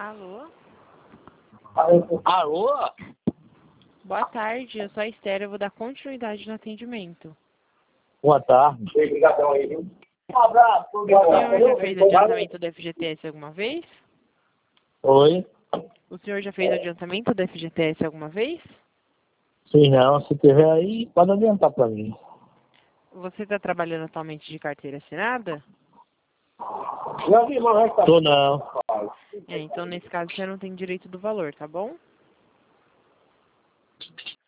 Alô? Alô? Boa tarde, eu sou a Esther, eu vou dar continuidade no atendimento. Boa tarde. Obrigadão aí, viu? O senhor já fez adiantamento do FGTS alguma vez? Oi? O senhor já fez adiantamento do FGTS alguma vez? Sim, não. Se tiver aí, pode adiantar para mim. Você está trabalhando atualmente de carteira assinada? Tô não. Então nesse caso você não tem direito do valor, tá bom?